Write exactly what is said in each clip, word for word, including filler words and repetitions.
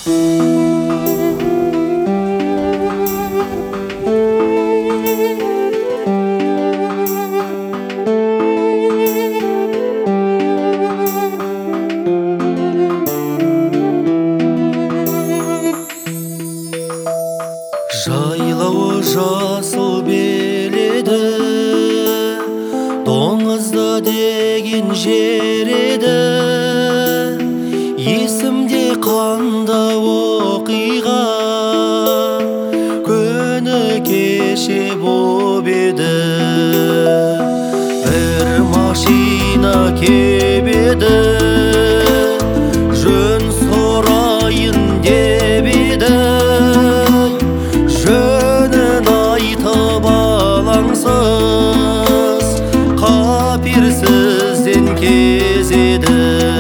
Жайлауы жасыл беледі, доңызды деген жер еді. Есімде қанда оқиға, күні кеше боп еді. Бір машина кеп еді, жөн сұрайын деп еді. Жөнін айтып алаңсыз, қаперсізден кезеді.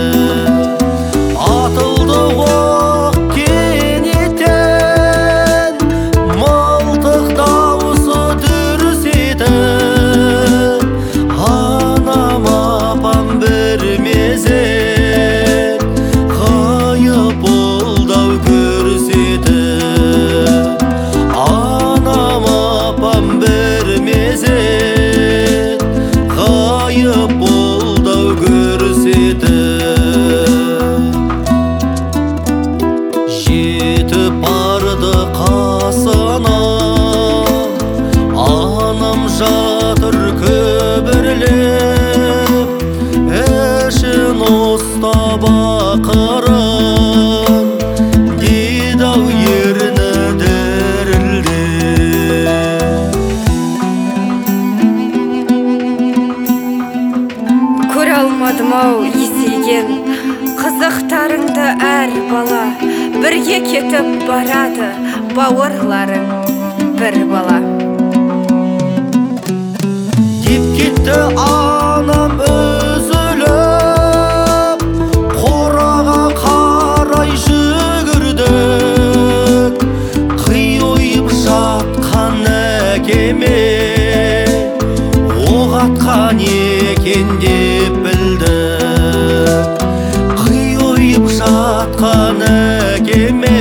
Атылды оқ кенеттен, мылтық дауысы дүрс етіп. Анам апам бір мезет ғайып болды-ау көрсетіп. Анам апам бір мезет ғайып болды-ау көрсетіп. Жетіп барды қасына, анам жатыр күбірлеп. Ішін ұстап ақырын, деді-ау ерні дірілдеп. Көре алмадым-ау есейген қызықтарыңды әр бала. Бірге кетіп барады бауырларың бір бала. Деп кетті анам үзіліп, қораға қарай жүгірдік. Қиойып жатқан әкеме оқ атқан екен деп білдік. Қиойып жатқан әкеме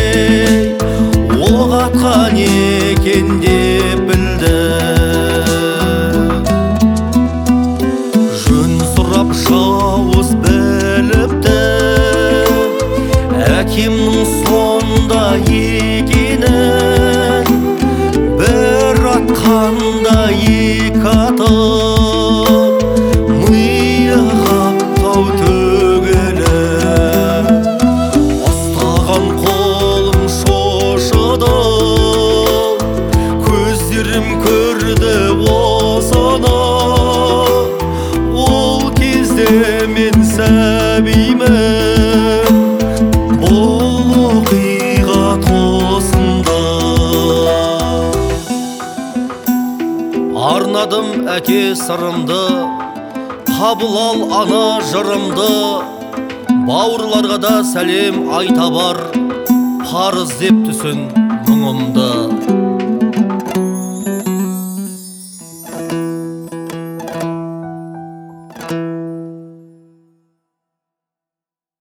оқ атқан екен деп білдік. Жөн сұрап жауыз біліпті, әкемнің сонда екенін. Бір атқанда екі атып, миы қаптау төгіліп. Ұстаған қолым шошыды, көздерім көрді осыны. Ол кезде мен сәбимін, бұл оқиға тосында. Арнадым әке сырымды, қабыл ал ана жырымды. Бауырларға да сәлем айта бар, парыз деп түсін мұңымды.